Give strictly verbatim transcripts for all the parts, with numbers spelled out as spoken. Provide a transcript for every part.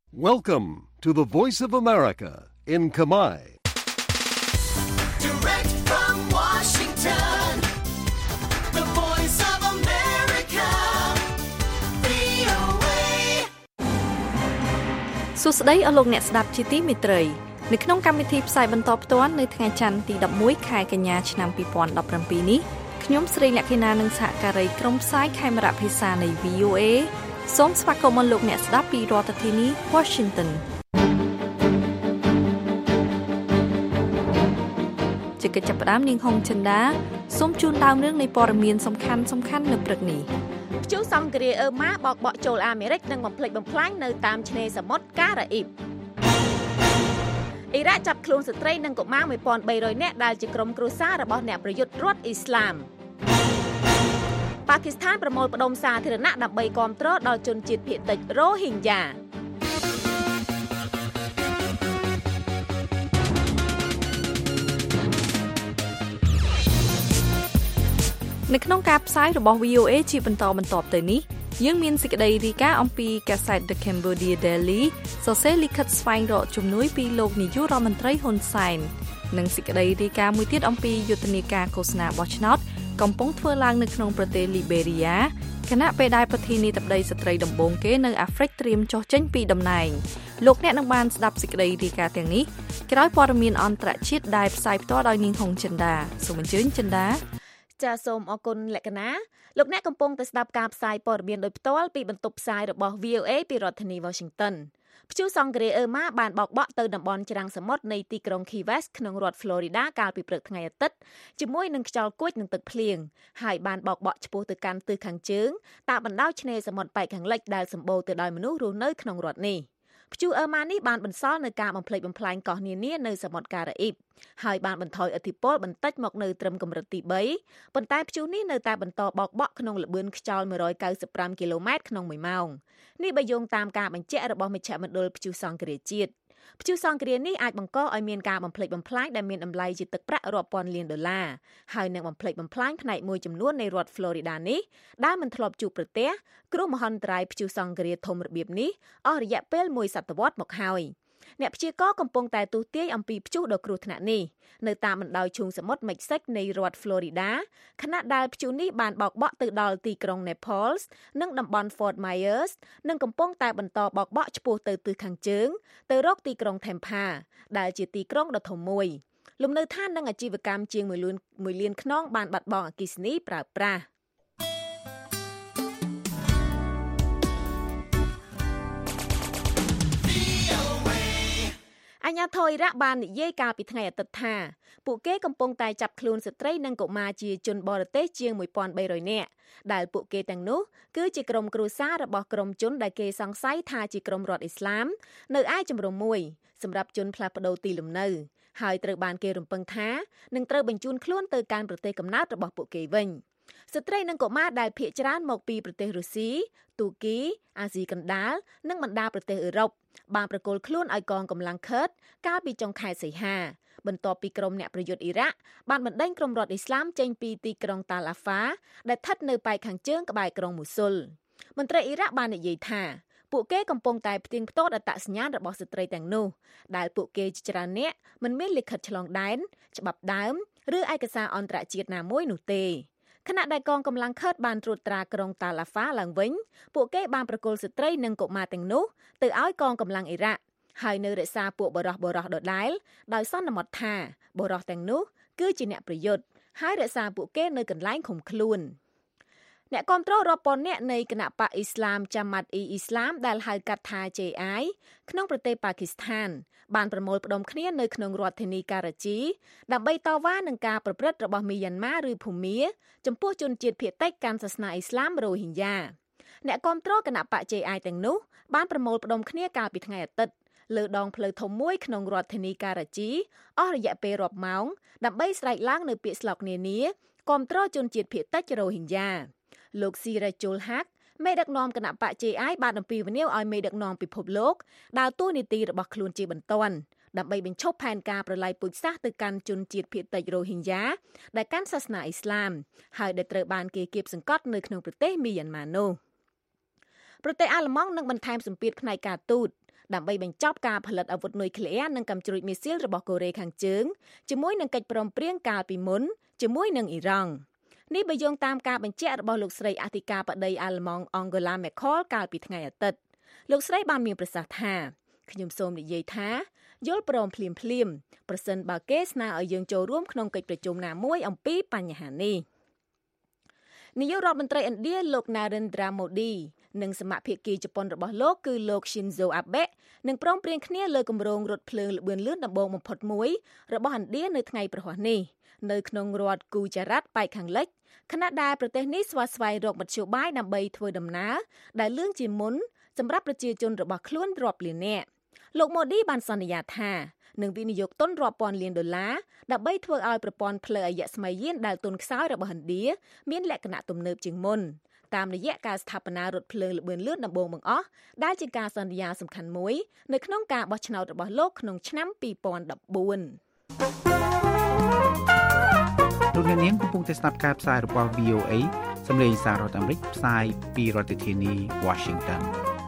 Welcome to the Voice of America in Khmer. Direct from Washington, the Voice of America, វី អូ เอសួស្តីអស់លោកអ្នកស្ដាប់ជាទីមេត្រីនៅក្នុងកម្មវិធីផ្សាយបន្តផ្ទាល់នៅថ្ងៃច័ន្ទទីដប់មួយខែកញ្ញាឆ្នាំពីរពាន់ដប់ប្រាំពីរនេះខ្ញុំស្រីលក្ខិណានិងសហការីក្រុមផ្សាយខេមរៈភាសានៃ វី អូ เอ សូមស្វាគមន៍លោកអ្នកស្ដាប់ពីរដ្ឋធានី Washington ជាកិច្ចចាប់ផ្ដើមនាងហុងចិន្តាសូមជូនដើមរឿងនៃព័ត៌មានសំខាន់សំខាន់នៅព្រឹកនេះព្យុះសង្គ្រាអឺម៉ាបោកបក់ចូលអាមេរិកនិងបំផ្លិចបំផ្លាញនៅតាមឆ្នេរសមុទ្រការ៉ាអ៊ីបអ៊ីរ៉ាក់ចាប់ខ្លួនស្ត្រីនិងកុមារមួយពាន់បីរយនាក់ដែលជាក្រុមគ្រួសាររបស់អ្នកប្រយុទ្ធរដ្ឋអ៊ីស្លាមប៉ាគីស្ថានប្រមូលផ្ដុំសាធារណៈដើម្បីគាំទ្រដល់ជនជាតិភាគតិចរ៉ូហីងយ៉ានៅក្នុងការផ្សាយរបស់ វី អូ เอ ជាបន្តបន្ទាប់ទៅនេះយើងមានសេចក្តីរាយការណ៍អំពីកាសែត The Cambodia Daily សរសេរលិខិតស្វែងរកជំនួយពីលោកនាយករដ្ឋមន្ត្រីហ៊ុនសែននិងសេចក្តីរាយការណ៍មួយទៀតអំពីយុទ្ធនាការឃោសនាបោះឆ្នោតកំពុងធ្វើឡើងនៅក្នុងប្រទេសលីបេរីយ៉ាខណៈពេលដែលប្រធានាធិបតីស្ត្រីដំបូងគេនៅអាហ្វ្រិកត្រៀមចុះចេញពីតំណែងលោកអ្នកនឹងបានស្ដាប់សេចក្តីរាយការណ៍ទាំងនេះក្រោយព័ត៌មានអន្តរជាតិដែលផ្សាយផ្ទាល់ដោយនាងហុងចិន្តាសូមអញ្ជើញចិន្តាចាសសូមអរគុណលក្ខណាលោកអ្នកកំពុងតែស្ដាប់ការផ្សាយព័ត៌មានដោយផ្ទាល់ពីបន្ទប់ផ្សាយរបស់ វី អូ เอ ពីរដ្ឋធានី Washington ព្យុះសង្គ្រាអឺម៉ាបានបោកបក់ទៅតំបន់ច្រាំងសមុទ្រនៃទីក្រុង Key West ក្នុងរដ្ឋ Florida កាលពីព្រឹកថ្ងៃអាទិត្យជាមួយនឹងខ្យល់គួចនិងទឹកភ្លៀងហើយបានបោកបក់ឆ្ពោះទៅកាន់ទិសខាងជើងតាមបណ្ដោយឆ្នេរសមុទ្រប៉ែកខាងលិចដែលសម្បូរទៅដោយមនុស្សរស់នៅក្នុងរដ្ឋនេះព្យុះអឺម៉ានេះបានបន្សល់នូវការបំផ្លិចបំផ្លាញកោះនានានៅសមុទ្រការ៉ាអ៊ីបហើយបានបន្ថយឥទ្ធិពលបន្តិចមកនៅត្រឹមកម្រិតទីបីប៉ុន្តែព្យុះនេះនៅតែបន្តបោកបក់ក្នុងល្បឿនខ្យល់មួយរយកៅសិបប្រាំគីឡូម៉ែត្រក្នុងមួយម៉ោងនេះបើយោងតាមការបញ្ជាក់របស់មជ្ឈមណ្ឌលព្យុះសង្គ្រាជាតិព្យុះសង្គ្រានេះអាចបង្កឲ្យមានការបំផ្លិចបំផ្លាញដែលមានតម្លៃជាទឹកប្រាក់រាប់ពាន់លានដុល្លារហើយនឹងបំផ្លិចបំផ្លាញផ្នែកមួយចំនួននៃរដ្ឋ Florida នេះដែលមិនធ្លាប់ជួបប្រទះគ្រោះមហន្តរាយព្យុះសង្គ្រាធំរបៀបនេះអស់រយៈពេលមួយសតវត្សរ៍មកហើយអ្នកព្យាករណ៍កំពុងតែទូទាយអំពីព្យុះដ៏គ្រោះថ្នាក់នេះនៅតាមបណ្ដោយឈូងសមុទ្រមិចស៊ិកនៃរដ្ឋ Florida ខណៈដែលព្យុះនេះបានបោកបក់ទៅដល់ទីក្រុង Naples និងតំបន់ Fort Myers និងកំពុងតែបន្តបោកបក់ឆ្ពោះទៅទិសខាងជើងទៅរកទីក្រុង Tampa ដែលជាទីក្រុងដ៏ធំមួយលំនៅឋាននិងអាជីវកម្មជាងមួយលានមួយលានខ្នងបានបាត់បង់អគ្គិសនីប្រើប្រាស់អាញាធរអ៊ីរ៉ាក់បាននិយាយកាលពីថ្ងៃអាទិត្យថាពួកគេកំពុងតែចាប់ខ្លួនស្ត្រីនិងកុមារជាជនបរទេសជាងមួយពាន់បីរយនាក់ដែលពួកគេទាំងនោះគឺជាក្រុមគ្រួសាររបស់ក្រុមជនដែលគេសង្ស័យថាជាក្រុមរដ្ឋអ៊ីស្លាមនៅឯជំរំមួយសម្រាប់ជនផ្លាស់ប្ដូរទីលំនៅហើយត្រូវបានគេរំពឹងថានឹងត្រូវបញ្ជូនខ្លួនទៅកាន់ប្រទេសកំណើតរបស់ពួកគេវិញស្ត្រីនិងកុមារដែលភាគច្រើនមកពីប្រទេសរុស្ស៊ីទូគីអាស៊ីកណ្ដាលនិងបណ្ដាប្រទេសអឺរ៉ុបបានប្រគល់ខ្លួនឲ្យកងកម្លាំងឃឺតកាលពីចុងខែសីហាបន្ទាប់ពីក្រុមអ្នកប្រយុទ្ធអ៊ីរ៉ាក់បានបណ្ដេញក្រុមរដ្ឋអ៊ីស្លាមចេញពីទីក្រុងតាឡាហ្វាដែលស្ថិតនៅប៉ែកខាងជើងក្បែរក្រុងមូស៊ុលមន្ត្រីអ៊ីរ៉ាក់បាននិយាយថាពួកគេកំពុងតែផ្ទៀងផ្ទាត់អត្តសញ្ញាណរបស់ស្ត្រីទាំងនោះដែលពួកគេជាច្រើនអ្នកមិនមានលិខិតឆ្លងដែនច្បាប់ដើមឬឯកសារអន្តរជាតិណាមួយនោះទេខណៈដែលកងកម្លាំងឃឺតបានត្រួតត្រាក្រុងតាឡាហ្វាឡើងវិញពួកគេបានប្រគល់ស្ត្រីនិងកុមារទាំងនោះទៅឲ្យកងកម្លាំងអ៊ីរ៉ាក់ហើយនៅរក្សាពួកបរិះបរិះដដែលដោយសន្មតថាបរិះទាំងនោះគឺជាអ្នកប្រយុទ្ធហើយរក្សាពួកគេនៅកន្លែងឃុំខ្លួនអ្នកគាំទ្ររាប់ពាន់នាក់នៃគណបកអ៊ីស្លាមចាំម៉ាត់អ៊ីអ៊ីស្លាមដែលហៅកាត់ថា ជេ អាយ ក្នុងប្រទេសប៉ាគីស្ថានបានប្រមូលផ្ដុំគ្នានៅក្នុងរដ្ឋធានីការ៉ាជីដើម្បីតវ៉ានឹងការប្រព្រឹត្តរបស់មីយ៉ាន់ម៉ាឬភូមាចំពោះជនជាតិភាគតិចកាន់សាសនាអ៊ីស្លាមរ៉ូហីងយ៉ាអ្នកគាំទ្រគណបក ជេ អាយ ទាំងនោះបានប្រមូលផ្ដុំគ្នាកាលពីថ្ងៃអាទិត្យលើដងផ្លូវធំមួយក្នុងរដ្ឋធានីការ៉ាជីអស់រយៈពេលរាប់ម៉ោងដើម្បីស្រែកឡើងនូវពាក្យស្លោកនានាគាំទ្រជនជាតិភាគតិចរ៉ូហីងយ៉ាលោកស៊ីរ៉ាជូលហាក់មេដឹកនាំគណបក ជេ អាយ បានអំពាវនាវឲ្យមេដឹកនាំពិភពលោកដើរតួនាទីរបស់ខ្លួនជាបន្ទាន់ដើម្បីបញ្ឈប់ផែនការប្រឡាយពូជសាសន៍ទៅកាន់ជនជាតិភាគតិចរ៉ូហីងយ៉ាដែលកាន់សាសនាអ៊ីស្លាមហើយដែលត្រូវបានគេគៀបសង្កត់នៅក្នុងប្រទេសមីយ៉ាន់ម៉ានោះប្រទេសអាល្លឺម៉ង់នឹងបន្ថែមសម្ពាធផ្នែកការទូតដើម្បីបញ្ចប់ការផលិតអាវុធនុយក្លេអ៊ែរនិងកាំជ្រួចមីស៊ីលរបស់កូរ៉េខាងជើងជាមួយនឹងកិច្ចព្រមព្រៀងកាលពីមុនជាមួយនឹងអ៊ីរ៉ង់នេះបើយោងតាមការបញ្ជាក់របស់លោកស្រីអធិការបតីអាល្លឺម៉ង់ Angela Merkel កាលពីថ្ងៃអាទិត្យលោកស្រីបានមានប្រសាសន៍ថាខ្ញុំសូមនិយាយថាយល់ព្រមភ្លាមភ្លាមប្រសិនបើគេស្នើឲ្យយើងចូលរួមក្នុងកិច្ចប្រជុំណាមួយអំពីបញ្ហានេះនាយករដ្ឋមន្ត្រីឥណ្ឌាលោក Narendra Modi និងសមាភិកីជប៉ុនរបស់លោកគឺលោក Shinzo Abe នឹងព្រមព្រៀងគ្នាលើគម្រោងរថភ្លើងល្បឿនលឿនដំបូងបំផុតមួយរបស់ឥណ្ឌានៅថ្ងៃប្រហ័សនេះនៅក្នុងរដ្ឋ Gujarat ប៉ែកខាងលិចខណៈដែលប្រទេសនេះស្វាស្វែងរកមធ្យោបាយដើម្បីធ្វើដំណើរដែលលឿនជាងមុនសម្រាប់ប្រជាជនរបស់ខ្លួនរាប់លាននាក់លោក Modi បានសន្យាថានឹងវិនិយោគទុនរាប់ពាន់លានដុល្លារដើម្បីធ្វើឲ្យប្រព័ន្ធផ្លូវអាយស្ម័យយានដែលទន់ខ្សោយរបស់ឥណ្ឌាមានលក្ខណៈទំនើបជាងមុនតាមរយៈការស្ថាបនារថភ្លើងល្បឿនលឿនដំបូងបង្អស់ដែលជាការសន្យាសំខាន់មួយនៅក្នុងការបោះឆ្នោតរបស់លោកក្នុងឆ្នាំពីរពាន់ដប់បួនលោកអ្នកនាងកំពុងតែស្ដាប់ការផ្សាយរបស់ វី អូ អេ សំឡេងសាររដ្ឋអាមេរិកផ្សាយពីរដ្ឋធានី Washington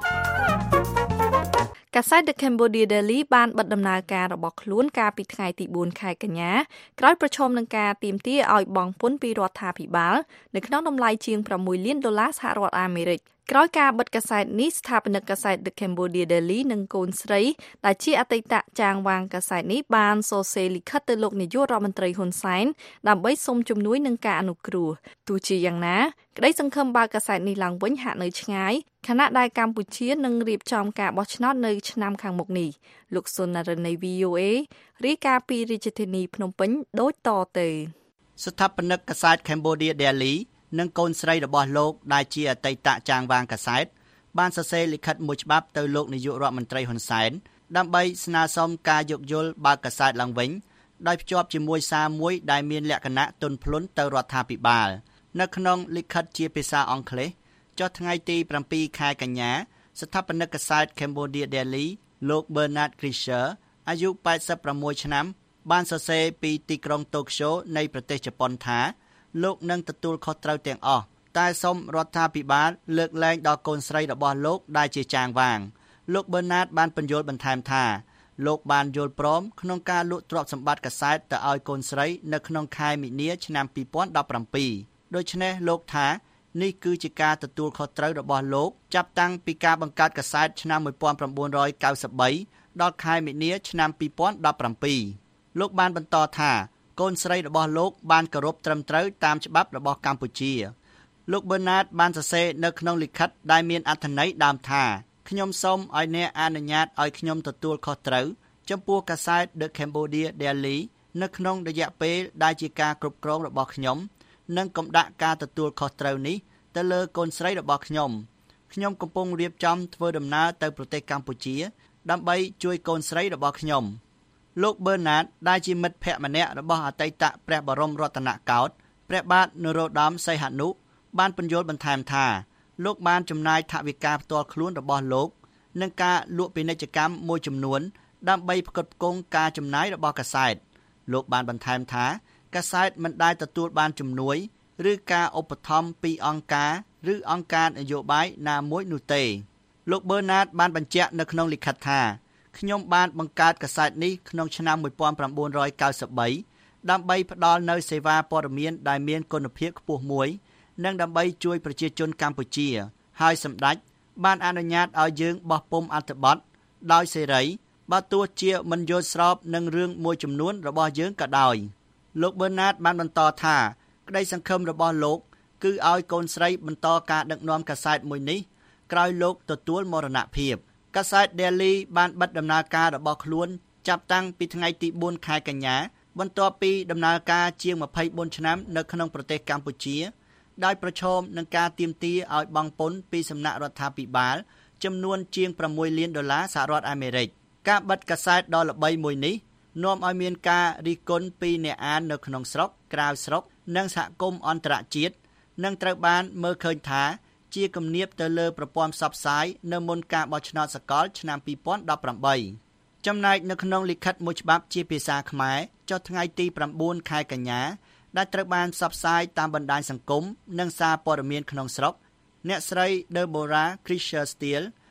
កាសែត The Cambodia Daily បានបិទដំណើរការរបស់ខ្លួនកាលពីថ្ងៃទីបួនខែកញ្ញាក្រោយប្រឈមនឹងការទាមទារឲ្យបង់ពន្ធពីរដ្ឋាភិបាលនៅក្នុងតម្លៃជាងប្រាំមួយលានដុល្លារសហរដ្ឋអាមេរិកក្រោយការបិទកាសែតនេះស្ថាបនិកកាសែត The Cambodia Daily និងកូនស្រីដែលជាអតីតចាងវាងកាសែតនេះបានសរសេរលិខិតទៅលោកនាយករដ្ឋមន្ត្រីហ៊ុនសែនដើម្បីសុំជំនួយនឹងការអនុគ្រោះទោះជាយ៉ាងណាក្តីសង្ឃឹមបើកាសែតនេះឡើងវិញហាក់នៅឆ្ងាយខណៈដែលកម្ពុជានឹងរៀបចំការបោះឆ្នោតនៅឆ្នាំខាងមុខនេះលោកសុននរណី វី អូ អេ រាយការណ៍ពីរាជធានីភ្នំពេញដូចតទៅស្ថាបនិកកាសែត Cambodia Daily និងកូនស្រីរបស់លោកដែលជាអតីតចាងវាងកាសែតបានសរសេរលិខិតមួយច្បាប់ទៅលោកនាយករដ្ឋមន្ត្រីហ៊ុនសែនដើម្បីស្នើសុំការយោគយល់បើកកាសែតឡើងវិញដោយភ្ជាប់ជាមួយសារមួយដែលមានលក្ខណៈទន់ភ្លន់ទៅរដ្ឋាភិបាលនៅក្នុងលិខិតជាភាសាអង់គ្លេសចុះថ្ងៃទីប្រាំពីរខែកញ្ញាស្ថាបនិកកាសែត Cambodia Daily លោក Bernard Krisher អាយុប៉ែតសិបប្រាំមួយឆ្នាំបានសរសេរពីទីក្រុងតូក្យូនៃប្រទេសជប៉ុនថាលោកនឹងទទួលខុសត្រូវទាំងអស់តែសូមរដ្ឋាភិបាលលើកលែងដល់កូនស្រីរបស់លោកដែលជាចាងវាងលោក Bernard បានបញ្យល់បន្ថែមថាលោកបានយល់ព្រមក្នុងការលក់ទ្រព្យសម្បត្តិកាសែតទៅឲ្យកូនស្រីនៅក្នុងខែមីនាឆ្នាំពីរពាន់ដប់ប្រាំពីរដូច្នេះលោកថានេះគឺជាការទទួលខុសត្រូវរបស់លោកចាប់តាំងពីការបង្កើតកាសែតឆ្នាំmột nghìn chín trăm chín mươi baដល់ខែមីនាឆ្នាំពីរពាន់ដប់ប្រាំពីរលោកបានបន្តថាកូនស្រីរបស់លោកបានគោរពត្រឹមត្រូវតាមច្បាប់របស់កម្ពុជាលោក Bernard បានសរសេរនៅក្នុងលិខិតដែលមានអត្ថន័យដើមថាខ្ញុំសូមឲ្យអ្នកអនុញ្ញាតឲ្យខ្ញុំទទួលខុសត្រូវចំពោះកាសែត The Cambodia Daily នៅក្នុងរយៈពេលដែលជាការគ្រប់គ្រងរបស់ខ្ញុំនិងកុំដាក់ការទទួលខុសត្រូវនេះទៅលើកូនស្រីរបស់ខ្ញុំខ្ញុំកំពុងរៀបចំធ្វើដំណើរទៅប្រទេសកម្ពុជាដើម្បីជួយកូនស្រីរបស់ខ្ញុំលោក Bernard ដែលជាមិត្តភក្តិម្នាក់របស់អតីតព្រះបរមរតនកោដ្ឋព្រះបាទនរោត្តមសីហនុបានពន្យល់បន្ថែមថាលោកបានចំណាយថវិកាផ្ទាល់ខ្លួនរបស់លោកនឹងការលក់ពាណិជ្ជកម្មមួយចំនួនដើម្បីផ្គត់ផ្គង់ការចំណាយរបស់កាសែតលោកបានបន្ថែមថាកាសែតមិនដែលទទួលបានជំនួយឬការឧបត្ថម្ភពីអង្គការឬអង្គការនយោបាយណាមួយនោះទេលោក Bernard បានបញ្ជាក់នៅក្នុងលិខិតថាខ្ញុំបានបង្កើតកាសែតនេះក្នុងឆ្នាំmột nghìn chín trăm chín mươi baដើម្បីផ្ដល់នូវសេវាព័ត៌មានដែលមានគុណភាពខ្ពស់មួយនិងដើម្បីជួយប្រជាជនកម្ពុជាហើយសម្ដេចបានអនុញ្ញាតឲ្យយើងបោះពុម្ពអត្ថបទដោយសេរីបើទោះជាមិនយល់ស្របនឹងរឿងមួយចំនួនរបស់យើងក៏ដោយលោក Bernard បានបន្តថាក្តីសង្ឃឹមរបស់លោកគឺឲ្យកូនស្រីបន្តការដឹកនាំកាសែតមួយនេះក្រោយលោកទទួលមរណភាពកាសែត Daily បានបិទដំណើរការរបស់ខ្លួនចាប់តាំងពីថ្ងៃទីបួនខែកញ្ញាបន្ទាប់ពីដំណើរការជាងម្ភៃបួនឆ្នាំនៅក្នុងប្រទេសកម្ពុជាដោយប្រឈមនឹងការទាមទារឲ្យបង់ពន្ធពីសំណាក់រដ្ឋាភិបាលចំនួនជាងប្រាំមួយលានដុល្លារសហរដ្ឋអាមេរិកការបិទកាសែតដ៏ល្បីមួយនេះនាំឲ្យមានការរិះគន់ពីអ្នកអាននៅក្នុងស្រុកក្រៅស្រុកនិងសហគមន៍អន្តរជាតិនិងត្រូវបានមើលឃើញថាជាគំនាបទៅលើប្រព័ន្ធផ្សព្វផ្សាយនៅមុនការបោះឆ្នោតសកលឆ្នាំពីរពាន់ដប់ប្រាំបីចំណែកនៅក្នុងលិខិតមួយច្បាប់ជាភាសាខ្មែរចុះថ្ងៃទីប្រាំបួនខែកញ្ញាដែលត្រូវបានផ្សព្វផ្សាយតាមបណ្ដាញសង្គមនិងសារព័ត៌មានក្នុងស្រុកអ្នកស្រី Deborah Krisher Steele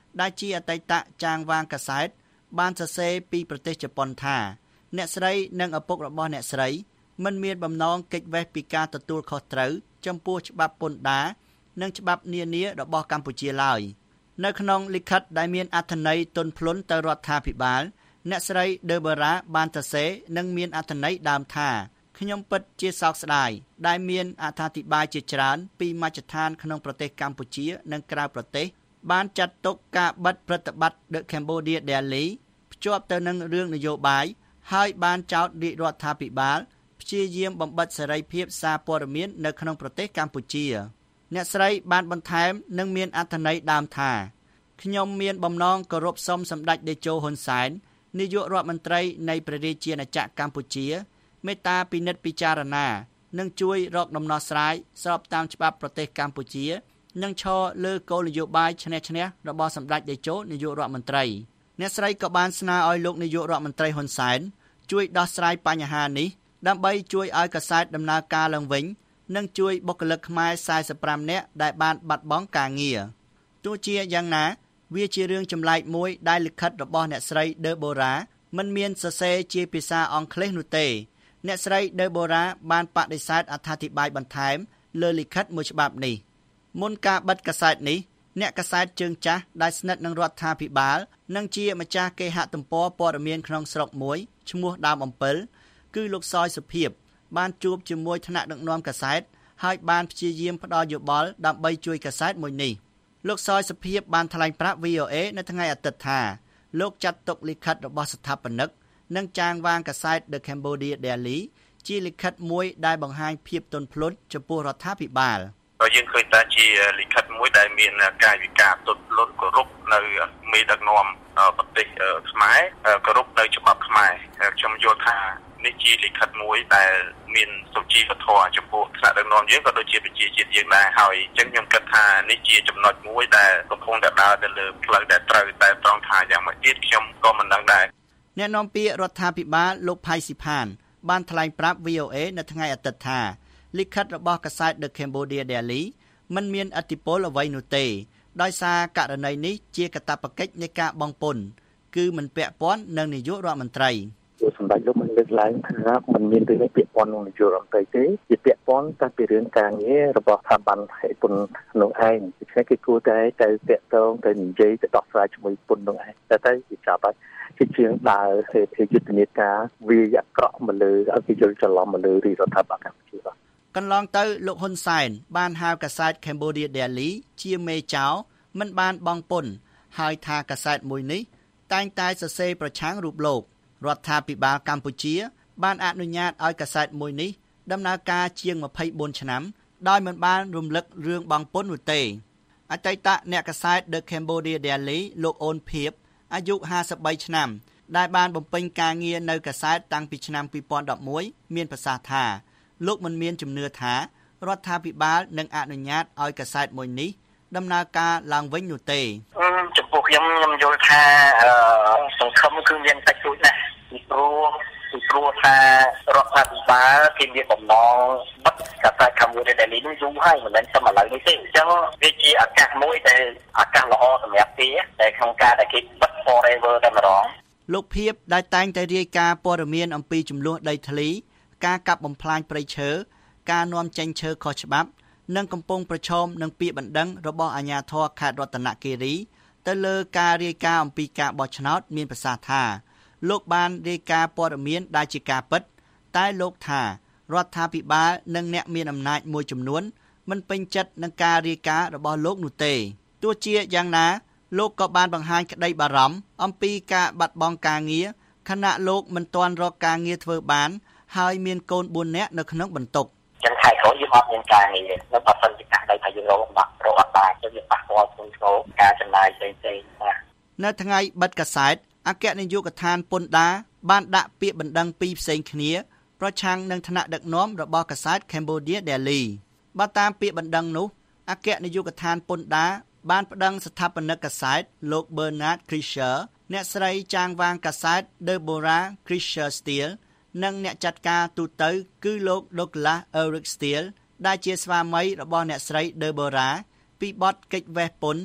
ដែលជាអតីតចាងវាងកាសែតបានសរសេរពីប្រទេសជប៉ុនថាអ្នកស្រីនិងឪពុករបស់អ្នកស្រីមិនមានបំណងគេចវេះពីការទទួលខុសត្រូវចំពោះច្បាប់ពន្ធដារនិងច្បាប់នានារបស់កម្ពុជាឡើយនៅក្នុងលិខិតដែលមានអត្ថន័យទន់ភ្លន់ទៅរដ្ឋាភិបាលអ្នកស្រីដឺបឺរ៉ាបានសរសេរនិងមានអត្ថន័យដើមថាខ្ញុំពិតជាសោកស្ដាយដែលមានអត្ថាធិប្បាយជាច្រើនពីមជ្ឈដ្ឋានក្នុងប្រទេសកម្ពុជានិងក្រៅប្រទេសបានចាត់ទុកការបិទប្រតិបត្តិ The Cambodia Daily ភ្ជាប់ទៅនឹងរឿងនយោបាយហើយបានចោទរាជរដ្ឋាភិបាលព្យាយាមបំបិទសេរីភាពសារព័ត៌មាននៅក្នុងប្រទេសកម្ពុជាអ្នកស្រីបានបន្ថែមនិងមានអត្ថន័យដើមថាខ្ញុំមានបំណងគោរពសូមសម្ដេចតេជោហ៊ុនសែននាយករដ្ឋមន្ត្រីនៃព្រះរាជាណាចក្រកម្ពុជាមេត្តាពិនិត្យពិចារណានិងជួយរកដំណោះស្រាយស្របតាមច្បាប់ប្រទេសកម្ពុជានិងឈរលើគោលនយោបាយឈ្នះឈ្នះរបស់សម្ដេចតេជោនាយករដ្ឋមន្ត្រីអ្នកស្រីក៏បានស្នើឲ្យលោកនាយករដ្ឋមន្ត្រីហ៊ុនសែនជួយដោះស្រាយបញ្ហានេះដើម្បីជួយឲ្យកាសែតដំណើរការឡើងវិញនិងជួយបុគ្គលិកខ្មែរសែសិបប្រាំនាក់ដែលបានបាត់បង់ការងារទោះជាយ៉ាងណាវាជារឿងចម្លែកមួយដែលលិខិតរបស់អ្នកស្រីដឺបូរ៉ាមិនមានសរសេរជាភាសាអង់គ្លេសនោះទេអ្នកស្រីដឺបូរ៉ាបានបដិសេធអត្ថាធិប្បាយបន្ថែមលើលិខិតមួយច្បាប់នេះមុនការបិទកាសែតនេះអ្នកកាសែតជើងចាស់ដែលស្និទ្ធនឹងរដ្ឋាភិបាលនិងជាម្ចាស់គេហទំព័រព័ត៌មានក្នុងស្រុកមួយឈ្មោះដើមអំពិលគឺលោកសយសុភាពបានជួបជាមួយថ្នាក់ដឹកនាំកាសែតហើយបានព្យាយាមផ្ដល់យោបល់ដើម្បីជួយកាសែតមួយនេះលោកសយសុភាពបានថ្លែងប្រាប់ វី អូ អេ នៅថ្ងៃអាទិត្យថាលោកចាត់ទុកលិខិតរបស់ស្ថាបនិកនិងចាងវាងកាសែត The Cambodia Daily ជាលិខិតមួយដែលបង្ហាញភាពទន់ភ្លន់ចំពោះរដ្ឋាភិបាលយើងឃើញថាជាលិខិតមួយដែលមានកាយវិការទន់ភ្លន់គោរពនៅមេដឹកនាំប្រទេសខ្មែរគោរពនៅច្បាប់ខ្មែរខ្ញុំយល់ថានេះជាលិខិតមួយដែលមានសុជីវធម៌ចំពោះថ្នាក់ដឹកនាំយើងក៏ដូចជាប្រជាជាតិយើងដែរហើយអញ្ចឹងខ្ញុំគិតថានេះជាចំណុចមួយដែលកំពុងតែដើរទៅលើផ្លូវដែលត្រូវតែត្រង់ថាយ៉ាងម៉េចទៀតខ្ញុំក៏មិនដឹងដែរអ្នកនាំពាក្យរដ្ឋាភិបាលលោកផៃស៊ីផានបានថ្លែងប្រាប់ វី អូ អេ នៅថ្ងៃអាទិត្យថាលិខិតរបស់កាសែត The Cambodia Daily មិនមានឥទ្ធិពលអ្វីនោះទេដោយសារករណីនេះជាកាតព្វកិច្ចនៃការបង់ពន្ធគឺមិនពាក់ព័ន្ធនឹងនាយករដ្ឋមន្ត្រីសម្ដេចលោកបានលើកឡើងថាมันមានរឿងពាក់ព័ន្ធនឹងនាយករដ្ឋមន្ត្រីទេជាពាក់ព័ន្ធតែពីរឿងការងាររបស់ស្ថាប័នហេតុពន្ធនោះឯងដូច្នេះគេគួរតែទៅតាក់ទងទៅនិយាយទៅដោះស្រាយជាមួយពន្ធនោះឯងតែទៅវាចាប់ហើយជាជាងដើរទៅយុទ្ធនាការវាអាក្រក់មកលើឲ្យគេយល់ច្រឡំមកលើរដ្ឋាភិបាលកម្ពុជាបាទកន្លងទៅលោកហ៊ុនសែនបានហៅកាសែត Cambodia Daily ជាមេចៅមិនបានបង់ពន្ធហើយថាកាសែតមួយនេះតែងតែសរសេរប្រឆាំងរូបលោករដ្ឋាភិបាលកម្ពុជាបានអនុញ្ញាតឲ្យកាសែតមួយនេះដំណើរការជាងម្ភៃបួនឆ្នាំដោយមិនបានរំលឹករឿងបង់ពន្ធនោះទេអតីតអ្នកកាសែត The Cambodia Daily លោកអូនភៀបអាយុห้าสิบបីឆ្នាំដែលបានបំពេញការងារនៅកាសែតតាំងពីឆ្នាំពីរពាន់ដប់មួយមានប្រសាសន៍ថាលោកមិនមានជំនឿថារដ្ឋាភិបាលនឹងអនុញ្ញាតឲ្យកាសែតមួយនេះដំណើរការឡើងវិញនោះទេចំពោះខ្ញុំខ្ញុំយល់ថាសង្ឃឹមគឺមានតិចតួចណាស់ពីព្រោះពីព្រោះថារដ្ឋាភិបាលគេមានបំណងបិទកាសែត Cambodia Daily នេះយូរហើយមិនមែនតែឥឡូវនេះទេអញ្ចឹងវាជាឱកាសមួយដែលឱកាសល្អសម្រាប់គេតែក្នុងការដែលគេបិទ forever តែម្ដងលោកភៀបដែលតែងតែរាយការណ៍ព័ត៌មានអំពីចំនួនដីធ្លីការកាប់បំផ្លាញព្រៃឈើការនាំចេញឈើខុសច្បាប់និងកំពុងប្រឈមនឹងពាក្យបណ្ដឹងរបស់អាជ្ញាធរខេត្តរតនគិរីទៅលើការរាយការណ៍អំពីការបោះឆ្នោតមានប្រសាសន៍ថាលោកបានរាយការណ៍ព័ត៌មានដែលជាការពិតតែលោកថារដ្ឋាភិបាលនិងអ្នកមានអំណាចមួយចំនួនមិនពេញចិត្តនឹងការរាយការណ៍របស់លោកនោះទេទោះជាយ៉ាងណាលោកក៏បានបង្ហាញក្តីបារម្ភអំពីការបាត់បង់ការងារខណៈលោកមិនទាន់រកការងារធ្វើបានហើយមានកូនបួននាក់នៅក្នុងបន្ទុកចឹងខែក្រោយយើងអត់មានការងារនៅបើសិនជាការដែលថាយើងរកបាក់រកអត់បានទៅវាប៉ះពាល់ធ្ងន់ធ្ងរការចំណាយផ្សេងៗបាទនៅថ្ងៃបិទកាសែតអគ្គនាយកដ្ឋានពន្ធដារបានដាក់ពាក្យបណ្ដឹងពីរផ្សេងគ្នាប្រឆាំងនឹងថ្នាក់ដឹកនាំរបស់កាសែត Cambodia Daily បើតាមពាក្យបណ្ដឹងនោះអគ្គនាយកដ្ឋានពន្ធដារបានប្តឹងស្ថាបនិកកាសែតលោក Bernard Krischer អ្នកស្រីចាងវាងកាសែត Deborah Krischer Steele និងអ្នកចាត់ការទូទៅគឺលោក Douglas Eric Steele ដែលជាស្វាមីរបស់អ្នកស្រី Deborah ពីបទកិច្ចវេះពន្ធ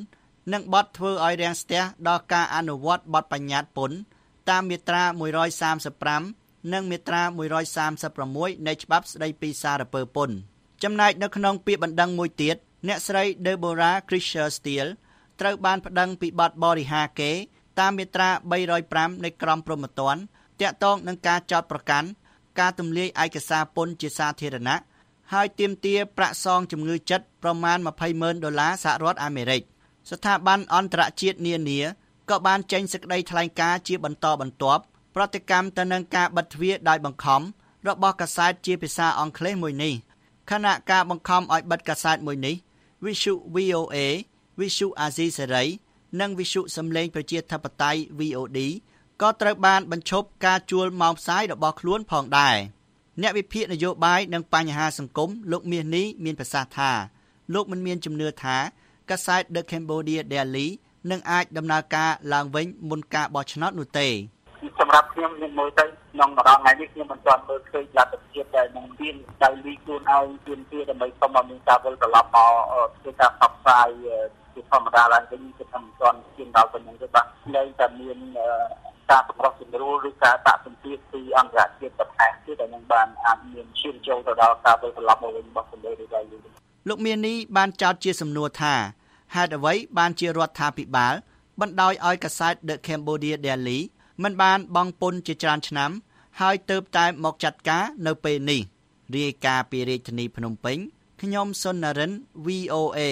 និងបទធ្វើឲ្យរាំងស្ទះដល់ការអនុវត្តបទបញ្ញត្តិពន្ធតាមមាត្រាមួយរយសាមសិបប្រាំនិងមាត្រាមួយរយសាមសិបប្រាំមួយនៃច្បាប់ស្តីពីសារពើពន្ធចំណែកនៅក្នុងពាក្យបណ្ដឹងមួយទៀតអ្នកស្រី Deborah Krisher Steele ត្រូវបានប្តឹងពីបទបរិហាគេតាមមាត្រាបីរយប្រាំនៃក្រមព្រហ្មទណ្ឌទាក់ទងនឹងការចោទប្រកាន់ការទម្លាយឯកសារពន្ធជាសាធារណៈហើយទាមទារប្រាក់សងជំងឺចិត្តប្រមាណម្ភៃម៉ឺនដុល្លារសហរដ្ឋអាមេរិកស្ថាប័នអន្តរជាតិនានាក៏បានចេញសេចក្តីថ្លែងការណ៍ជាបន្តបន្ទាប់ប្រតិកម្មទៅនឹងការបិទទ្វារដោយបង្ខំរបស់កាសែតជាភាសាអង់គ្លេសមួយនេះខណៈការបង្ខំឲ្យបិទកាសែតមួយនេះវិទ្យុ វី អូ អេ វិទ្យុអាស៊ីសេរីនិងវិទ្យុសំឡេងប្រជាធិបតេយ្យ វី អូ ឌី ក៏ត្រូវបានបញ្ឈប់ការជួលម៉ោងផ្សាយរបស់ខ្លួនផងដែរអ្នកវិភាគនយោបាយនិងបញ្ហាសង្គមលោកមាសនេះមានប្រសាសន៍ថាលោកមិនមានជំនឿថាកាសែត The Cambodia Daily នឹងអាចដំណើរការឡើងវិញមុនការបោះឆ្នោតនោះទេសម្រាប់ខ្ញុំខ្ញុំមើលទៅក្នុងម្ដងថ្ងៃនេះខ្ញុំមិនទាន់មើលឃើញលទ្ធភាពដែលនឹងមានដៃលីខ្លួនឲ្យទាមទារដើម្បីសុំឲ្យមានការវិលត្រឡប់មកធ្វើការផ្សព្វផ្សាយជាធម្មតាឡើងវិញគឺមិនទាន់ជាដល់ប៉ុណ្ណឹងទេបាទនៅតែមានការប្រកបជំរុញឬការដាក់សម្ពាធពីអង្គការជាតិបន្ថែមទៀតដែលនឹងបានអាចមានឈានចូលទៅដល់ការវិលត្រឡប់មកវិញរបស់សម្លេងឬដៃលីលោកមាននេះបានចោទជាសំណួរថាហេតុអ្វីបានជារដ្ឋាភិបាលបណ្ដោយឲ្យកាសែត The Cambodia Daily មិនបានបង់ពន្ធជាច្រើនឆ្នាំហើយទើបតែមកចាត់ការនៅពេលនេះរាយការណ៍ពីរាជធានីភ្នំពេញខ្ញុំសុននរិន វី អូ អេ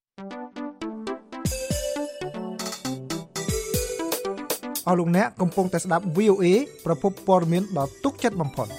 អស់លោកអ្នកកំពុងតែស្ដាប់ វី អូ អេ ប្រភពព័ត៌មានដ៏ទុកចិត្តបំផុត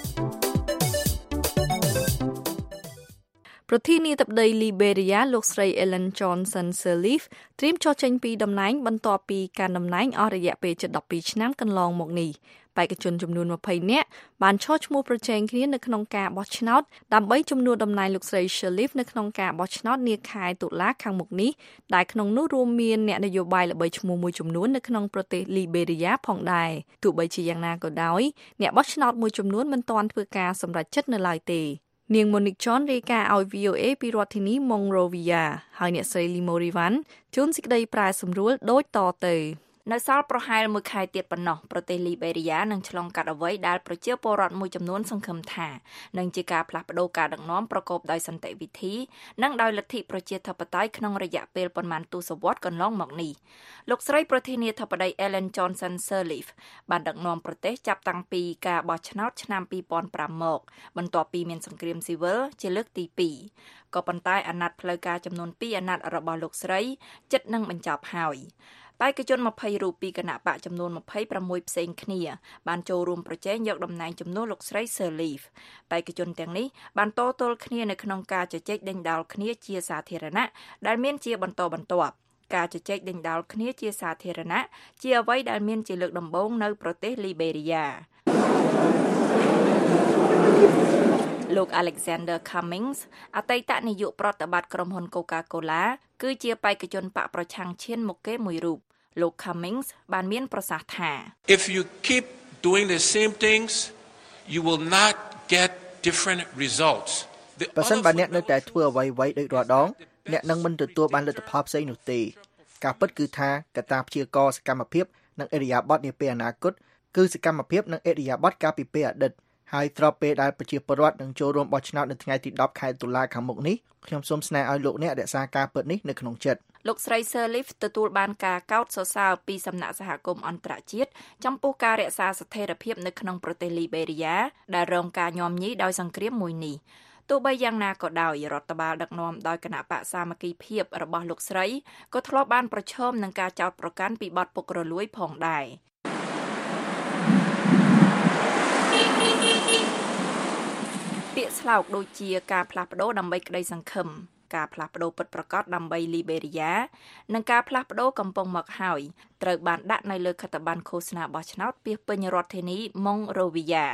ប្រធានាធិបតី Liberia លោកស្រី Ellen Johnson Sirleaf ត្រៀមចុះចេញពីតំណែងបន្ទាប់ពីការតំណែងអស់រយៈពេលជិតដប់ពីរឆ្នាំកន្លងមកនេះបេក្ខជនចំនួនម្ភៃនាក់បានឈរឈ្មោះប្រជែងគ្នានៅក្នុងការបោះឆ្នោតដើម្បីជំនួសតំណែងលោកស្រី Sirleaf នៅក្នុងការបោះឆ្នោតនាខែតុលាខាងមុខនេះដែលក្នុងនោះរួមមានអ្នកនយោបាយល្បីឈ្មោះមួយចំនួននៅក្នុងប្រទេស Liberia ផងដែរទោះបីជាយ៉ាងណាក៏ដោយអ្នកបោះឆ្នោតមួយចំនួនមិនទាន់ធ្វើការសម្រេចចិត្តនៅឡើយទេនាង Monique John រាយការណ៍ឲ្យ វី អូ អេ ពីរដ្ឋធានី Monrovia ហើយអ្នកស្រី Limorivan ជួនសេចក្តីប្រែសម្រួលដូចតទៅនៅសល់ប្រហែលមួយខែទៀតប៉ុណ្ណោះប្រទេស Liberia នឹងឆ្លងកាត់អ្វីដែលប្រជាពលរដ្ឋមួយចំនួនសង្ឃឹមថានឹងជាការផ្លាស់ប្តូរការដឹកនាំប្រកបដោយសន្តិវិធីនិងដោយលទ្ធិប្រជាធិបតេយ្យក្នុងរយៈពេលប៉ុន្មានទសវត្សរ៍កន្លងមកនេះលោកស្រីប្រធានាធិបតី Ellen Johnson Sirleaf បានដឹកនាំប្រទេសចាប់តាំងពីការបោះឆ្នោតឆ្នាំពីរពាន់ប្រាំមកបន្ទាប់ពីមានសង្គ្រាមស៊ីវិលជាលើកទីពីរក៏ប៉ុន្តែអាណត្តិផ្លូវការចំនួនពីរអាណត្តិរបស់លោកស្រីជិតនឹងបញ្ចប់ហើយបេក្ខជនម្ភៃរូបពីគណៈបកចំនួនម្ភៃប្រាំមួយផ្សេងគ្នាបានចូលរួមប្រជែងយកតំណែងជំនួសលោកស្រី Sirleaf បេក្ខជនទាំងនេះបានតទល់គ្នានៅក្នុងការជជែកដេញដោលគ្នាជាសាធារណៈដែលមានជាបន្តបន្ទាប់ការជជែកដេញដោលគ្នាជាសាធារណៈជាអ្វីដែលមានជាលើកដំបូងនៅប្រទេស Liberia លោក Alexander Cummings អតីតនាយកប្រតិបត្តិក្រុមហ៊ុន Coca-Cola គឺជាបេក្ខជនបកប្រឆាំងឈានមុខគេមួយរូបលោក Cummings បានមានប្រសាសន៍ថា If you keep doing the same things you will not get different results បើសិនបើអ្នកនៅតែធ្វើអ្វីៗដូចរាល់ដងអ្នកនឹងមិនទទួលបានលទ្ធផលផ្សេងនោះទេការពិតគឺថាកត្តាព្យាករណ៍សកម្មភាពនិងឥរិយាបថនាពេលអនាគតគឺសកម្មភាពនិងឥរិយាបថកាលពីពេលអតីតហើយទ្របពេលដែលប្រជាពលរដ្ឋនឹងចូលរួមបោះឆ្នោតនៅថ្ងៃទីដប់ខែតុលាខាងមុខនេះខ្ញុំសូមស្នើឲ្យលោកអ្នករក្សាការពិតនេះនៅក្នុងចិត្តលោកស្រី Sirleaf ទទួលបានការកោតសរសើរពីសំណាក់សហគមន៍អន្តរជាតិចំពោះការរក្សាស្ថិរភាពនៅក្នុងប្រទេស Liberia ដែលរងការញោមញីដោយសង្គ្រាមមួយនេះទោះបីយ៉ាងណាក៏ដោយរដ្ឋបាលដឹកនាំដោយគណៈបកសាមគ្គីភាពរបស់លោកស្រីក៏ធ្លាប់បានប្រឈមនឹងការចោទប្រកាន់ពីបទពុករលួយផងដែរពាក្យស្លោកដូចជាការផ្លាស់ប្ដូរដើម្បីក្តីសង្ឃឹមការផ្លាស់ប្ដូរពិតប្រាកដដើម្បី Liberia និងការផ្លាស់ប្ដូរកំពុងមកហើយត្រូវបានដាក់នៅលើខិត្តប័ណ្ណឃោសនាបោះឆ្នោតពាសពេញរដ្ឋធានី Monrovia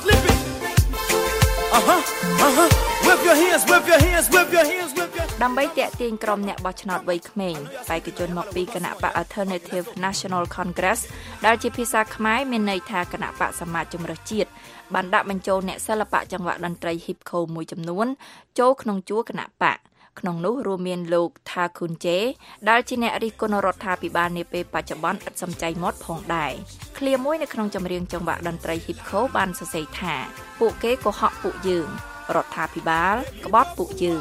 Uh-huh, uh-huh. Whip your hands, whip your hands, whip your hands, whip your hands. ដើម្បីទាក់ទាញក្រុមអ្នកបោះឆ្នោតវ័យក្មេងបេក្ខជនមកពីគណៈបក Alternative National Congress ដែលជាភាសាខ្មែរមានន័យថាគណៈបកសមាជជម្រើសជាតិបានដាក់បញ្ចូលអ្នកសិល្បៈចង្វាក់តន្ត្រី Hip Hop មួយចំនួនចូលក្នុងជួរគណៈបកក្នុងនោះរួមមានលោកថាខុនជេដែលជាអ្នករិះគន់រដ្ឋាភិបាលនាពេលបច្ចុប្បន្នឥតសំចៃមាត់ផងដែរឃ្លាមួយនៅក្នុងចម្រៀងចង្វាក់តន្ត្រី Hip Hop បានសរសេរថាពួកគេកុហកពួកយើងរដ្ឋាភិបាលក្បត់ពួកយើង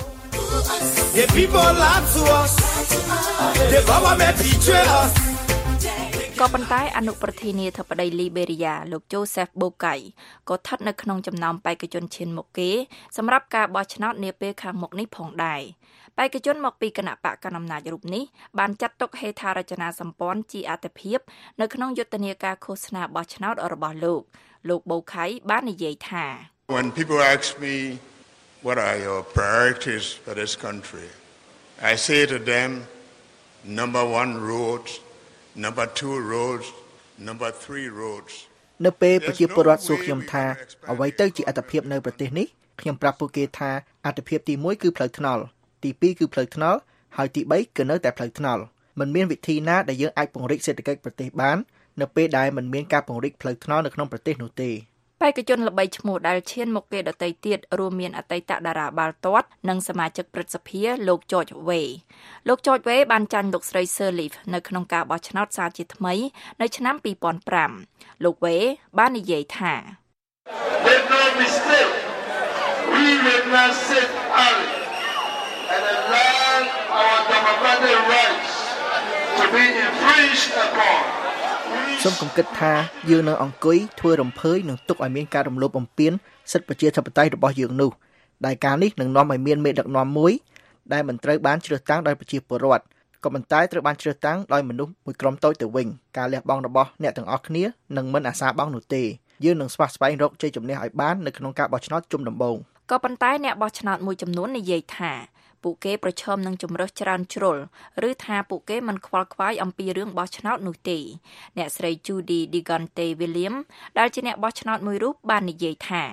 The people lie to us. The government betray us. ក៏ប៉ុន្តែអនុប្រធានាធិបតីលីបេរីយ៉ាលោក Joseph Boakai ក៏ស្ថិតនៅក្នុងចំណោមបេក្ខជនឈានមុខគេសម្រាប់ការបោះឆ្នោតនាពេលខាងមុខនេះផងដែរបេក្ខជនមកពីគណៈបកកណ្ដាលអំណាចរូបនេះបានចាត់ទុកហេដ្ឋារចនាសម្ព័ន្ធជាអត្ថប្រយោជន៍នៅក្នុងយុទ្ធនាការឃោសនាបោះឆ្នោតរបស់លោកលោក Boakai បាននិយាយថា When people ask me what are your priorities for this country I say to them number one roads number two roads number three roads នៅពេលប្រជាពលរដ្ឋសួរខ្ញុំថាអ្វីទៅជាអត្ថប្រយោជន៍នៅប្រទេសនេះខ្ញុំប្រាប់ពួកគេថាអត្ថប្រយោជន៍ទីមួយគឺផ្លូវថ្នល់ទីពីរគឺផ្លូវថ្នល់ហើយទីបីគឺនៅតែផ្លូវថ្នល់មិនមានវិធីណាដែលយើងអាចពង្រីកសេដ្ឋកិច្ចប្រទេសបាននៅពេលដែលមិនមានការពង្រីកផ្លូវថ្នល់នៅក្នុងប្រទេសនោះទេបេក្ខជនល្បីឈ្មោះដែលឈានមុខគេដទៃទៀតរួមមានអតីតតារាបាល់ទាត់និងសមាជិកព្រឹទ្ធសភាលោក George Weah លោក George Weah បានចាញ់លោកស្រី Sirleaf នៅក្នុងការបោះឆ្នោតសាជាថ្មីនៅឆ្នាំពីរពាន់ប្រាំលោក Weah បាននិយាយថា Make no mistake we will not sit idle and allow our democratic rights to be infringed uponសូមគំគិតថាយើងនឹងអង្គុយធ្វើរំភើយនិងទុកឲ្យមានការរំលោភបំពានសិទ្ធិប្រជាធិបតេយ្យរបស់យើងនោះដែលការនេះនឹងនាំឲ្យមានមេដឹកនាំមួយដែលមិនត្រូវបានជ្រើសតាំងដោយប្រជាពលរដ្ឋក៏ប៉ុន្តែត្រូវបានជ្រើសតាំងដោយមនុស្សមួយក្រុមតូចទៅវិញការលះបង់របស់អ្នកទាំងអស់គ្នានឹងមិនអាសាបង់នោះទេយើងនឹងស្វះស្វែងរកជ័យជំនះឲ្យបាននៅក្នុងការបោះឆ្នោតជុំដំបូងក៏ប៉ុន្តែអ្នកបោះឆ្នោតមួយចំនួននិយាយថាពួកគេប្រឈមនឹងជំរើសច្រើនជ្រុលឬថាពួកគេមិនខ្វល់ខ្វាយអំពីរឿងបោះឆ្នោតនោះទេអ្នកស្រី Judy Digante William ដែលជាអ្នកបោះឆ្នោតមួយរូបបាននិយាយថា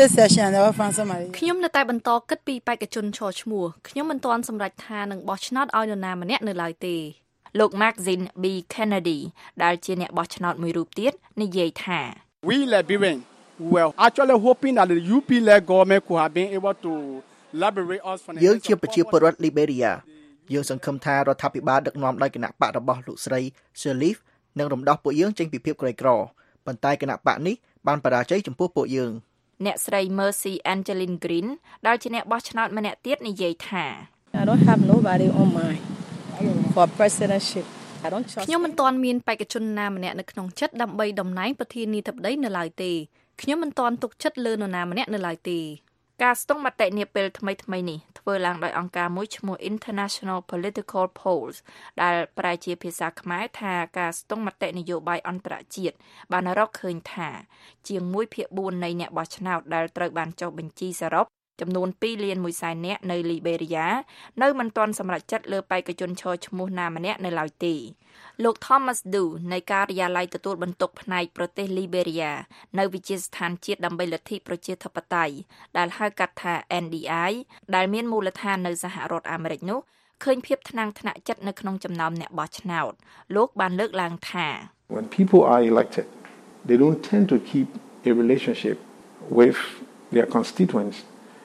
ខ្ញុំនៅតែបន្តគិតពីបេក្ខជនឈរឈ្មោះខ្ញុំមិនទាន់សម្រេចថានឹងបោះឆ្នោតឲ្យនរណាម្នាក់នៅឡើយទេលោក Maxine B Kennedy ដែលជាអ្នកបោះឆ្នោតមួយរូបទៀតនិយាយថា We Liberians were actually hoping that the U P-led government could have been able toយើងជាប្រជាពលរដ្ឋលីបេរីយ៉ាយើងសង្ឃឹមថារដ្ឋាភិបាលដឹកនាំដោយគណៈបករបស់លោកស្រី Sirleaf នឹងរំដោះពួកយើងចេញពីភាពក្រីក្រប៉ុន្តែគណៈបកនេះបានបរាជ័យចំពោះពួកយើងអ្នកស្រី Mercy Angeline Green ដែលជាអ្នកបោះឆ្នោតម្នាក់ទៀតនិយាយថា I don't have nobody on mind for presidency ខ្ញុំមិនទាន់មានបេក្ខជនណាម្នាក់នៅក្នុងចិត្តដើម្បីតំណែងប្រធានាធិបតីនៅឡើយទេខ្ញុំមិនទាន់ទុកចិត្តលើនរណាម្នាក់នៅឡើយទេការស្ទង់មតិនាពេលថ្មីថ្មីនេះធ្វើឡើងដោយអង្គការមួយឈ្មោះ International Political Polls ដែលប្រែជាភាសាខ្មែរថាការស្ទង់មតិនយោបាយអន្តរជាតិបានរកឃើញថាជាងមួយភាគបួននៃអ្នកបោះឆ្នោតដែលត្រូវបានចុះបញ្ជីសរុបចំនួនពីរលានមួយសែននាក់នៅលីបេរីយ៉ានៅមិនទាន់សម្រេចចិត្តលើបេក្ខជនឈរឈ្មោះណាម្នាក់នៅឡើយទេលោក Thomas Du នៃការិយាល័យទទួលបន្ទុកផ្នែកប្រទេសលីបេរីយ៉ានៅវិទ្យាស្ថានជាតិដើម្បីលទ្ធិប្រជាធិបតេយ្យដែលហៅកាត់ថា N D I ដែលមានមូលដ្ឋាននៅសហរដ្ឋអាមេរិកនោះឃើញភាពថ្នាំងថ្នាក់ចិត្តនៅក្នុងចំណោមអ្នកបោះឆ្នោតលោកបានលើកឡើងថា When people are elected they don't tend to keep a relationship with their constituents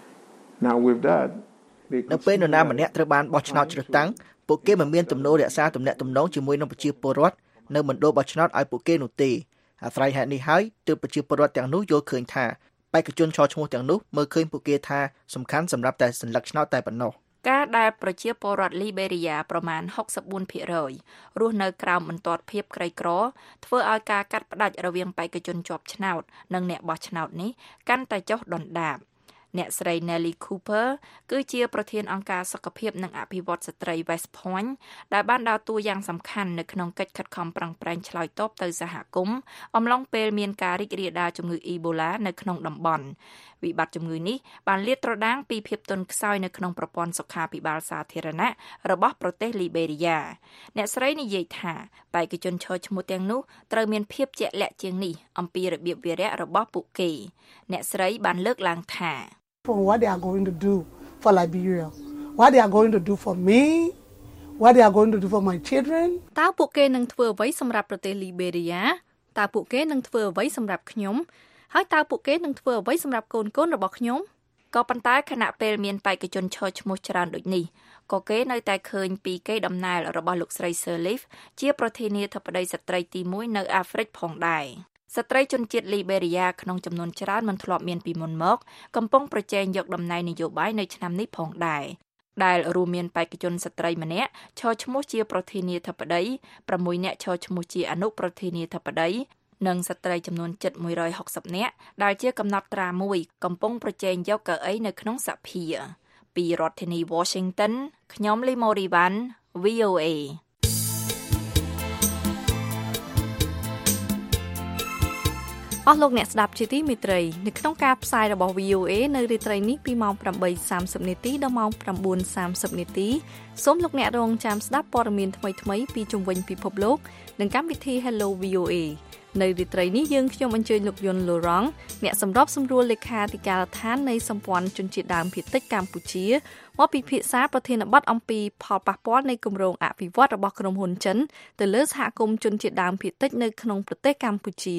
Now with that នៅពេលនរណាម្នាក់ត្រូវបានបោះឆ្នោតជ្រើសតាំងពួកគេមិនមានទំនោររក្សាទំនាក់ទំនងជាមួយនឹងប្រជាពលរដ្ឋនៅមណ្ឌលបោះឆ្នោតឲ្យពួកគេនោះទេអាស្រ័យហេតុនេះហើយទើបប្រជាពលរដ្ឋទាំងនោះយល់ឃើញថាបេក្ខជនឈរឈ្មោះទាំងនោះមើលឃើញពួកគេថាសំខាន់សម្រាប់តែសញ្ញាឆ្នោតតែប៉ុណ្ណោះការដែលប្រជាពលរដ្ឋលីបេរីយ៉ាប្រមាណ 64ភាគរយ រស់នៅក្រោមបន្ទាត់ភាពក្រីក្រធ្វើឲ្យការកាត់ផ្តាច់រវាងបេក្ខជនជាប់ឆ្នោតនិងអ្នកបោះឆ្នោតនេះកាន់តែចុះដុនដាបអ្នកស្រី Nelly Cooper គឺជាប្រធានអង្គការសុខភាពនិងអភិវឌ្ឍស្ត្រី West Point ដែលបានដើរតួយ៉ាងសំខាន់នៅក្នុងកិច្ចខិតខំប្រឹងប្រែងឆ្លើយតបទៅសហគមន៍អំឡុងពេលមានការរីករាលដាលជំងឺ Ebola នៅក្នុងតំបន់វិបត្តិជំងឺនេះបានលាតត្រដាងពីភាពទន់ខ្សោយនៅក្នុងប្រព័ន្ធសុខាភិបាលសាធារណៈរបស់ប្រទេសលីបេរីយ៉ាអ្នកស្រីនិយាយថាបេក្ខជនឈរឈ្មោះទាំងនោះត្រូវមានភាពជាក់លាក់ជាងនេះអំពីរបៀបវារៈរបស់ពួកគេអ្នកស្រីបានលើកឡើងថា For what they are going to do for Liberia, what they are going to do for me, what they are going to do for my children. តើពួកគេនឹងធ្វើអ្វីសម្រាប់ប្រទេសលីបេរីយ៉ាតើពួកគេនឹងធ្វើអ្វីសម្រាប់ខ្ញុំហើយតើពួកគេនឹងធ្វើអ្វីសម្រាប់កូនកូនរបស់ខ្ញុំក៏ប៉ុន្តែខណៈពេលមានបេក្ខជនឈរឈ្មោះច្រើនដូចនេះក៏គេនៅតែឃើញពីកេរដំណែលរបស់លោកស្រី Sirleaf ជាប្រធានាធិបតីស្ត្រីទីមួយនៅអាហ្វ្រិកផងដែរស្ត្រីជនជាតិលីបេរីយ៉ាក្នុងចំនួនច្រើនមិនធ្លាប់មានពីមុនមកកំពុងប្រជែងយកតំណែងនយោបាយនៅឆ្នាំនេះផងដែរដែលរួមមានបេក្ខជនស្ត្រីម្នាក់ឈរឈ្មោះជាប្រធានាធិបតីប្រាំមួយនាក់ឈរឈ្មោះជាអនុប្រធានាធិបតីនិងស្ត្រីចំនួនជិតមួយរយហុកសិបនាក់ដែលជាកំណត់ត្រាមួយកំពុងប្រជែងយកកៅអីនៅក្នុងសភាពីរដ្ឋធានី Washington ខ្ញុំលីម៉ូរីវ៉ាន់ វី អូ អេអស់លោកអ្នកស្ដាប់ជាទីមេត្រីនៅក្នុងការផ្សាយរបស់ វី អូ អេ នៅរាត្រីនេះពីម៉ោង ប្រាំបីសាមសិបនាទីដល់ម៉ោង ប្រាំបួនសាមសិបនាទីសូមលោកអ្នករងចាំស្ដាប់ព័ត៌មានថ្មីៗពីជុំវិញពិភពលោកនិងកម្មវិធី Hello វី អូ អេ នៅរាត្រីនេះយើងខ្ញុំអញ្ជើញលោកយុនលូរ៉ង់អ្នកសម្របសម្រួលលេខាធិការដ្ឋាននៃសម្ព័ន្ធជនជាតិដើមភាគតិចកម្ពុជាមកពិភាក្សាប្រធានបទអំពីផលប៉ះពាល់នៃគម្រោងអភិវឌ្ឍរបស់ក្រុមហ៊ុនចិនទៅលើសហគមន៍ជនជាតិដើមភាគតិចនៅក្នុងប្រទេសកម្ពុជា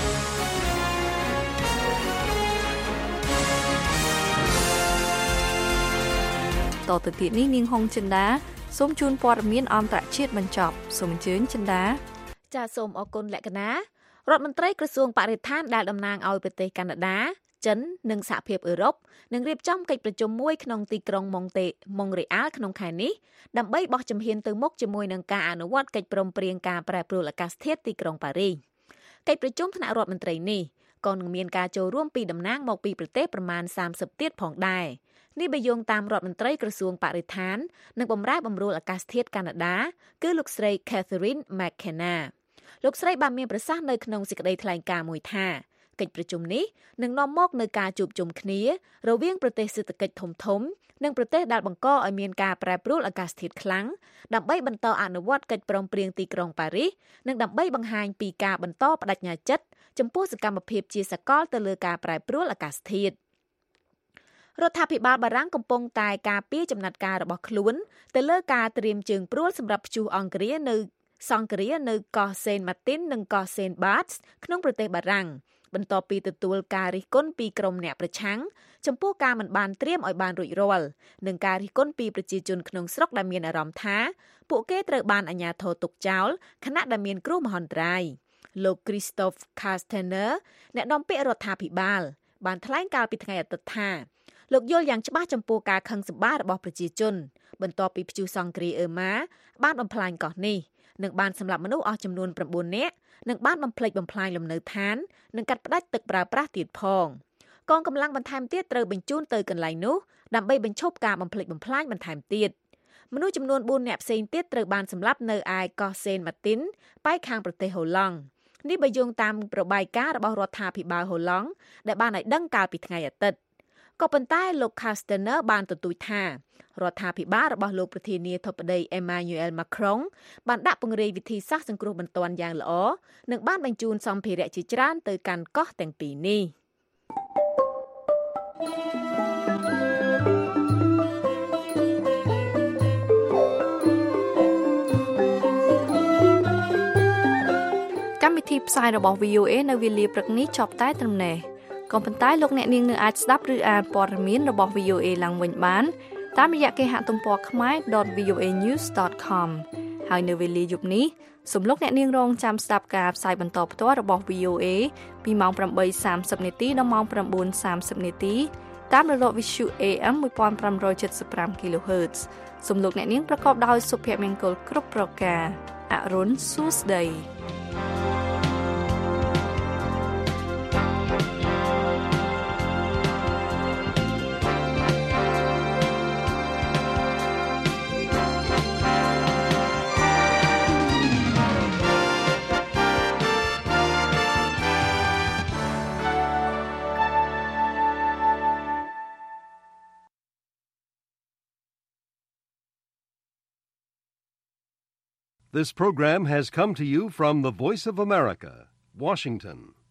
តទៅទៀតនេះនាងហុងចិន្តាសូមជូនព័ត៌មានអន្តរជាតិបញ្ចប់សូមអញ្ជើញចិន្តាចាសសូមអរគុណលក្ខណារដ្ឋមន្ត្រីក្រសួងបរិស្ថានដែលតំណាងឲ្យប្រទេសកាណាដាចិននិងសហភាពអឺរ៉ុបនឹងរៀបចំកិច្ចប្រជុំមួយក្នុងទីក្រុងម៉ុងតេម៉ុងរ៉េអាល់ក្នុងខែនេះដើម្បីបោះជំហានទៅមុខជាមួយនឹងការអនុវត្តកិច្ចព្រមព្រៀងការប្រែប្រួលអាកាសធាតុទីក្រុងប៉ារីសកិច្ចប្រជុំថ្នាក់រដ្ឋមន្ត្រីនេះក៏នឹងមានការចូលរួមពីតំណាងមកពីប្រទេសប្រមាណសាមសិបទៀតផងដែរនេះបើយោងតាមរដ្ឋមន្ត្រីក្រសួងបរិស្ថាននិងបម្រែបម្រួលអាកាសធាតុកាណាដាគឺលោកស្រី Catherine McKenna លោកស្រីបានមានប្រសាសន៍នៅក្នុងសេចក្តីថ្លែងការណ៍មួយថាកិច្ចប្រជុំនេះនឹងនាំមកនូវការជួបជុំគ្នារវាងប្រទេសសេដ្ឋកិច្ចធំធំនិងប្រទេសដែលបង្កឲ្យមានការប្រែប្រួលអាកាសធាតុខ្លាំងដើម្បីបន្តអនុវត្តកិច្ចព្រមព្រៀងទីក្រុងប៉ារីសនិងដើម្បីបង្ហាញពីការបន្តបដិញ្ញាចិត្តចំពោះសកម្មភាពជាសកលទៅលើការប្រែប្រួលអាកាសធាតុរដ្ឋាភិបាលបារាំងកំពុងតែការពារចំណាត់ការរបស់ខ្លួនទៅលើការត្រៀមជើងព្រួលសម្រាប់ព្យុះអង្គារនៅសង្គ្រានៅកោះសេនម៉ាទីននិងកោះសេនបាតក្នុងប្រទេសបារាំងបន្ទាប់ពីទទួលការរិះគន់ពីក្រុមអ្នកប្រឆាំងចំពោះការមិនបានត្រៀមឲ្យបានរួចរាល់និងការរិះគន់ពីប្រជាជនក្នុងស្រុកដែលមានអារម្មណ៍ថាពួកគេត្រូវបានអាជ្ញាធរទុកចោលខណៈដែលមានគ្រោះមហន្តរាយលោក Christophe Castaner អ្នកនាំពាក្យរដ្ឋាភិបាលបានថ្លែងកាលពីថ្ងៃអាទិត្យថាលោកយល់យ៉ាងច្បាស់ចំពោះការខឹងសម្បាររបស់ប្រជាជនបន្ទាប់ពីព្យុះសង្គ្រាអឺម៉ាបានបំផ្លាញកោះនេះនិងបានសម្លាប់មនុស្សអស់ចំនួនប្រាំបួននាក់និងបានបំផ្លិចបំផ្លាញលំនៅឋាននិងកាត់ផ្តាច់ទឹកប្រើប្រាស់ទៀតផងកងកម្លាំងបន្ថែមទៀតត្រូវបញ្ជូនទៅកន្លែងនោះដើម្បីបញ្ឈប់ការបំផ្លិចបំផ្លាញបន្ថែមទៀតមនុស្សចំនួនបួននាក់ផ្សេងទៀតត្រូវបានសម្លាប់នៅឯកោះសេនម៉ាទីនប៉ែកខាងប្រទេសហូឡង់នេះបើយោងតាមរបាយការណ៍របស់រដ្ឋាភិបាលហូឡង់ដែលបានឲ្យដឹងកាលពីថ្ងៃអាទិត្យក៏ប៉ុន្តែលោក Castaner បានទទូចថារដ្ឋាភិបាលរបស់លោកប្រធានាធិបតី Emmanuel Macron បានដាក់ពង្រាយវិធីសាស្ត្រសង្គ្រោះបន្ទាន់យ៉ាងល្អនិងបានបញ្ជូនសម្ភារៈជាច្រើនទៅកាន់កោះទាំងពីរនេះកម្មវិធីផ្សាយរបស់ វី អូ អេ នៅវេលាព្រឹកនេះចប់តែត្រឹមនេះក៏ប៉ុន្តែលោកអ្នកនាងនៅអាចស្ដាប់ឬអានព័ត៌មានរបស់ វី អូ អេ ឡើងវិញបានតាមរយៈគេហទំព័រ khmae dot v o a news dot com ហើយនៅវេលាយប់នេះសូមលោកអ្នកនាងរងចាំស្ដាប់ការផ្សាយបន្តផ្ទាល់របស់ វី អូ អេ ពីម៉ោងប្រាំបីសាមសិបនាទីដល់ម៉ោងប្រាំបួនសាមសិបនាទីតាមរលក Visu เอ เอ็ม một nghìn năm trăm七mươi lăm គីឡូហឺតซ์ សូមលោកអ្នកនាងប្រកបដោយសុភមង្គលគ្រប់ប្រការអរុនសួស្ដី This program has come to you from the Voice of America, Washington.